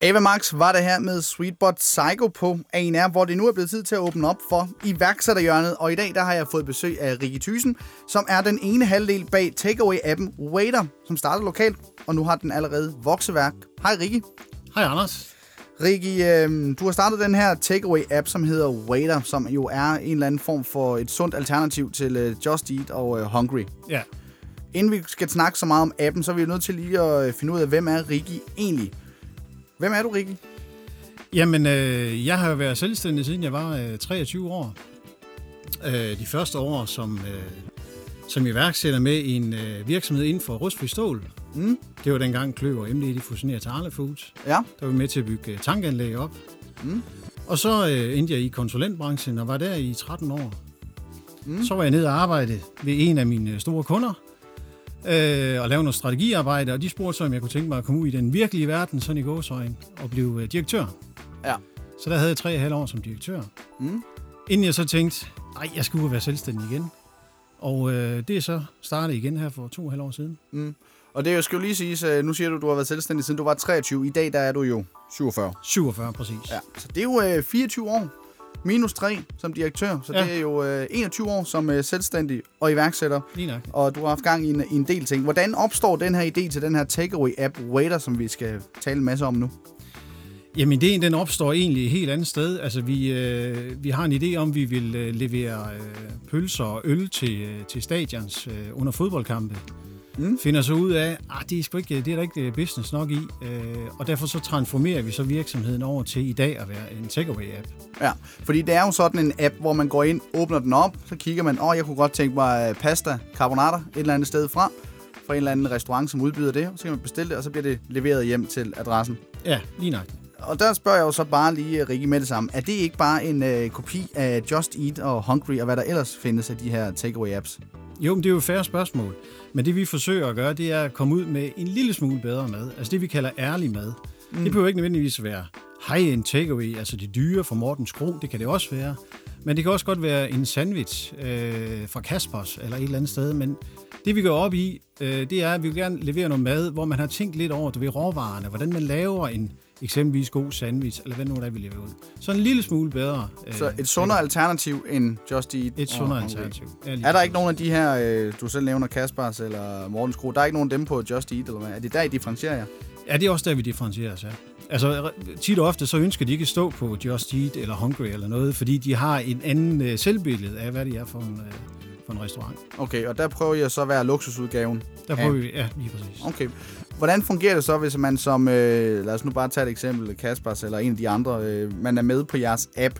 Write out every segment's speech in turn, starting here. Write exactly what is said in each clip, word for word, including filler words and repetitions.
Ava Max var det her med Sweetbot Psycho på A N R, hvor det nu er blevet tid til at åbne op for iværksætterhjørnet. Og i dag der har jeg fået besøg af Rikke Thyssen, som er den ene halvdel bag takeaway-appen Waiter, som startede lokalt, og nu har den allerede vokseværk. Hej Rikke. Hej Anders. Rikke, øh, du har startet den her takeaway-app, som hedder Waiter, som jo er en eller anden form for et sundt alternativ til øh, Just Eat og øh, Hungry. Ja. Inden vi skal snakke så meget om appen, så er vi nødt til lige at finde ud af, hvem er Rikke egentlig? Hvem er du, Rikke? Jamen, øh, jeg har jo været selvstændig, siden jeg var øh, treogtyve år. Øh, de første år som, øh, som iværksætter med i en øh, virksomhed inden for rustfri stål. Mm. Det var dengang Kløver og M D de fusionerede til Arla Foods. Ja. Der var vi med til at bygge tankanlæg op. Mm. Og så øh, endte jeg i konsulentbranchen og var der i tretten år. Mm. Så var jeg nede og arbejde ved en af mine store kunder. Øh, og lave noget strategiarbejde, og de spurgte så, om jeg kunne tænke mig at komme ud i den virkelige verden, sådan i gåseøjne, og blive øh, direktør. Ja. Så der havde jeg tre og et halvt år som direktør. Mm. Inden jeg så tænkte, nej, jeg skulle være selvstændig igen. Og øh, det er så startet igen her for to og et halvt år siden. Mm. Og det skal jo lige siges, nu siger du, du har været selvstændig siden du var treogtyve. I dag der er du jo syvogfyrre. syvogfyrre, præcis. Ja. Så det er jo øh, fireogtyve år. Minus tre som direktør, så ja. Det er jo øh, enogtyve år som øh, selvstændig og iværksætter. Lige nok. Og du har haft gang i en, i en del ting. Hvordan opstår den her idé til den her takeaway-app Waiter, som vi skal tale en masse om nu? Jamen, ideen den opstår egentlig et helt andet sted. Altså, vi, øh, vi har en idé om, at vi vil øh, levere øh, pølser og øl til, øh, til stadions øh, under fodboldkampe. Mm. Finder så ud af, at det er, sgu ikke, det er der ikke business nok i, øh, og derfor så transformerer vi så virksomheden over til i dag at være en takeaway-app. Ja, fordi det er jo sådan en app, hvor man går ind, åbner den op, så kigger man, åh, oh, jeg kunne godt tænke mig pasta carbonara et eller andet sted fra, fra en eller anden restaurant, som udbyder det, og så kan man bestille det, og så bliver det leveret hjem til adressen. Ja, lige nok. Og der spørger jeg jo så bare lige, Rikke, med det samme. Er det ikke bare en øh, kopi af Just Eat og Hungry, og hvad der ellers findes af de her takeaway-apps? Jo, men det er jo et fair spørgsmål. Men det vi forsøger at gøre, det er at komme ud med en lille smule bedre mad. Altså det vi kalder ærlig mad. Mm. Det behøver ikke nødvendigvis være high-end takeaway, altså de dyre fra Mortens Kro, det kan det også være. Men det kan også godt være en sandwich øh, fra Kaspers eller et eller andet sted. Men det vi går op i, øh, det er, at vi vil gerne levere noget mad, hvor man har tænkt lidt over, du ved, råvarerne, hvordan man laver en eksempelvis god sandwich, eller hvad nu der vi leverer ud. Så en lille smule bedre. Så øh, et sundere øh, alternativ end Just Eat? Et sundere alternativ. Ja, er der ikke nogen af de her, øh, du selv nævner, Kaspers eller Mortens Kro, der er ikke nogen af dem på Just Eat, eller hvad? Er det der, I differentierer jer? Ja, det er også der, vi differentierer os, ja. Altså, tit og ofte, så ønsker de ikke at stå på Just Eat eller Hungry eller noget, fordi de har en anden øh, selvbillede af, hvad det er for en, øh, for en restaurant. Okay, og der prøver jeg så at være luksusudgaven? Der prøver vi, ja, lige præcis. Okay. Hvordan fungerer det så, hvis man som, øh, lad os nu bare tage et eksempel, Kaspers eller en af de andre, øh, man er med på jeres app,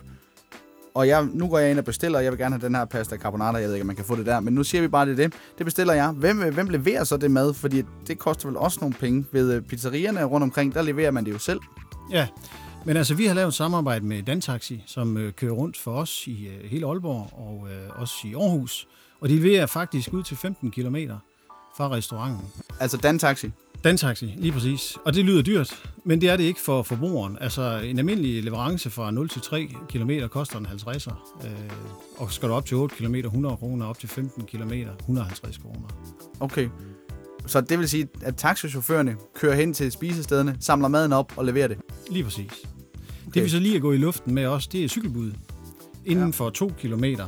og jeg, nu går jeg ind og bestiller, og jeg vil gerne have den her pasta carbonara, jeg ved ikke, om man kan få det der, men nu siger vi bare, det er det. Det bestiller jeg. Hvem, hvem leverer så det mad? Fordi det koster vel også nogle penge. Ved pizzerierne rundt omkring, der leverer man det jo selv. Ja, men altså vi har lavet et samarbejde med Dantaxi, som øh, kører rundt for os i øh, hele Aalborg og øh, også i Aarhus, og de leverer faktisk ud til femten kilometer fra restauranten. Altså Dantaxi? Dantaxi, lige præcis. Og det lyder dyrt, men det er det ikke for forbrugeren. Altså en almindelig leverance fra nul til tre kilometer koster en halvtredser. Øh, og skal du op til otte kilometer, hundrede kroner, op til femten kilometer, et hundrede og halvtreds kroner. Okay. Så det vil sige, at taxichaufførerne kører hen til spisestederne, samler maden op og leverer det? Lige præcis. Okay. Det vi så lige at gå i luften med også, det er cykelbud. Inden ja. for to kilometer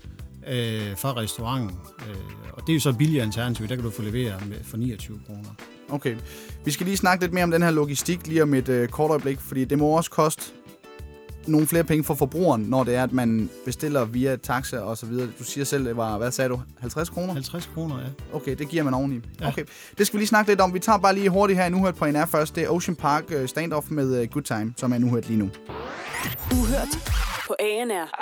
øh, fra restauranten. Øh, og det er jo så billigere alternativ, der kan du få leveret med for niogtyve kroner. Okay. Vi skal lige snakke lidt mere om den her logistik lige om et øh, kort øjeblik, fordi det må også koste nogle flere penge for forbrugeren, når det er, at man bestiller via taxa og så videre. Du siger selv, det var, hvad sagde du, halvtreds kroner? halvtreds kroner, ja. Okay, det giver man oveni. Ja. Okay, det skal vi lige snakke lidt om. Vi tager bare lige hurtigt her en uhørt på A N R først. Det er Ocean Park Standoff med Good Time, som er en uhørt lige nu. Uhørt på A N R.